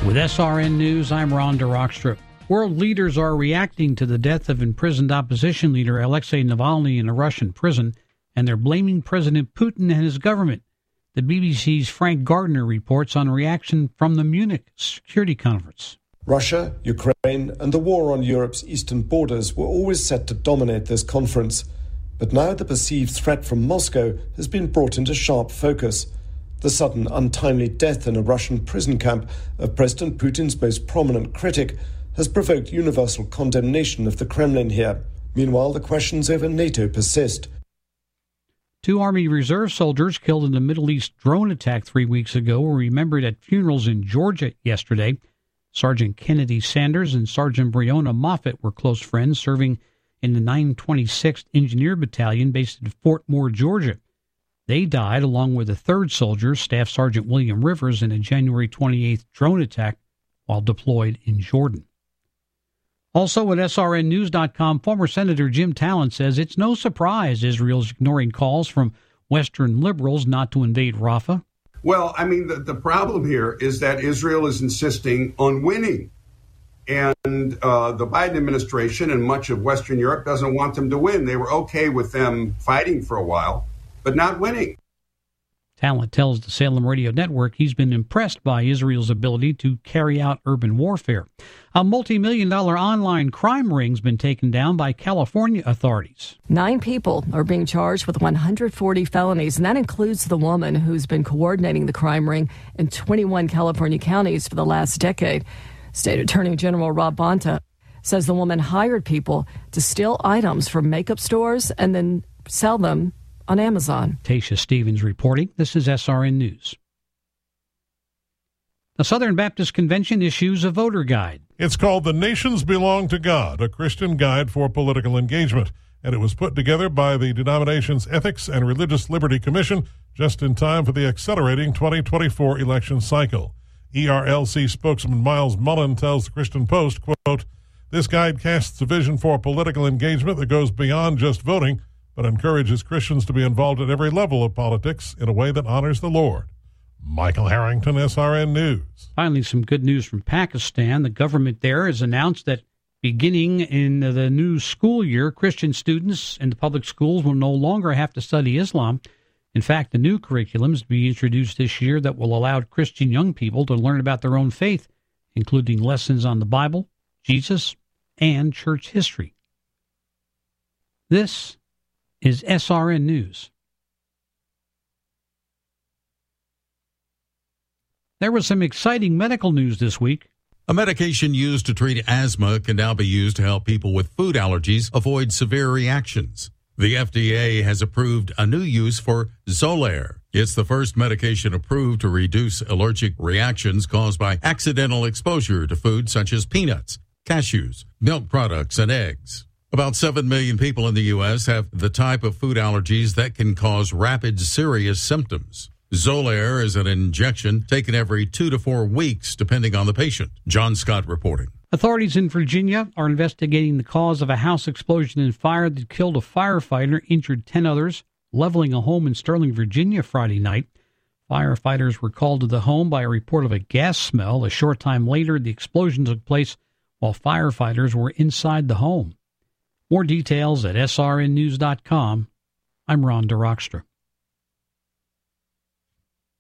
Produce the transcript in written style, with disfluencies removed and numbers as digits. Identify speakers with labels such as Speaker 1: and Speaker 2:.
Speaker 1: With SRN News, I'm Ron DeRockstra. World leaders are reacting to the death of imprisoned opposition leader Alexei Navalny in a Russian prison, and they're blaming President Putin and his government. The BBC's Frank Gardner reports on reaction from the Munich Security Conference.
Speaker 2: Russia, Ukraine, and the war on Europe's eastern borders were always set to dominate this conference. But now the perceived threat from Moscow has been brought into sharp focus. The sudden, untimely death in a Russian prison camp of President Putin's most prominent critic has provoked universal condemnation of the Kremlin here. Meanwhile, the questions over NATO persist.
Speaker 1: 2 Army Reserve soldiers killed in the Middle East drone attack 3 weeks ago were remembered at funerals in Georgia yesterday. Sergeant Kennedy Sanders and Sergeant Breonna Moffett were close friends, serving in the 926th Engineer Battalion based at Fort Moore, Georgia. They died along with a third soldier, Staff Sergeant William Rivers, in a January 28th drone attack while deployed in Jordan. Also at SRNnews.com, former Senator Jim Talent says it's no surprise Israel's ignoring calls from Western liberals not to invade Rafah.
Speaker 3: Well, I mean, the problem here is that Israel is insisting on winning. And the Biden administration and much of Western Europe doesn't want them to win. They were okay with them fighting for a while, but not winning.
Speaker 1: Talent tells the Salem Radio Network he's been impressed by Israel's ability to carry out urban warfare. A multi-million-dollar online crime ring's been taken down by California authorities.
Speaker 4: 9 people are being charged with 140 felonies, and that includes the woman who's been coordinating the crime ring in 21 California counties for the last decade. State Attorney General Rob Bonta says the woman hired people to steal items from makeup stores and then sell them on Amazon.
Speaker 1: Tasha Stevens reporting. This is SRN News. The Southern Baptist Convention issues a voter guide.
Speaker 5: It's called The Nations Belong to God, a Christian guide for political engagement, and it was put together by the denomination's Ethics and Religious Liberty Commission just in time for the accelerating 2024 election cycle. ERLC spokesman Miles Mullen tells the Christian Post, quote, "This guide casts a vision for political engagement that goes beyond just voting, but encourages Christians to be involved at every level of politics in a way that honors the Lord." Michael Harrington, SRN News.
Speaker 1: Finally, some good news from Pakistan. The government there has announced that beginning in the new school year, Christian students in the public schools will no longer have to study Islam. In fact, the new curriculum is to be introduced this year that will allow Christian young people to learn about their own faith, including lessons on the Bible, Jesus, and church history. This is SRN News. There was some exciting medical news this week.
Speaker 6: A medication used to treat asthma can now be used to help people with food allergies avoid severe reactions. The FDA has approved a new use for Xolair. It's the first medication approved to reduce allergic reactions caused by accidental exposure to foods such as peanuts, cashews, milk products, and eggs. About 7 million people in the U.S. have the type of food allergies that can cause rapid, serious symptoms. Xolair is an injection taken every 2 to 4 weeks, depending on the patient. John Scott reporting.
Speaker 1: Authorities in Virginia are investigating the cause of a house explosion and fire that killed a firefighter, injured 10 others, leveling a home in Sterling, Virginia Friday night. Firefighters were called to the home by a report of a gas smell. A short time later, the explosion took place while firefighters were inside the home. More details at srnnews.com. I'm Ron DeRockstra.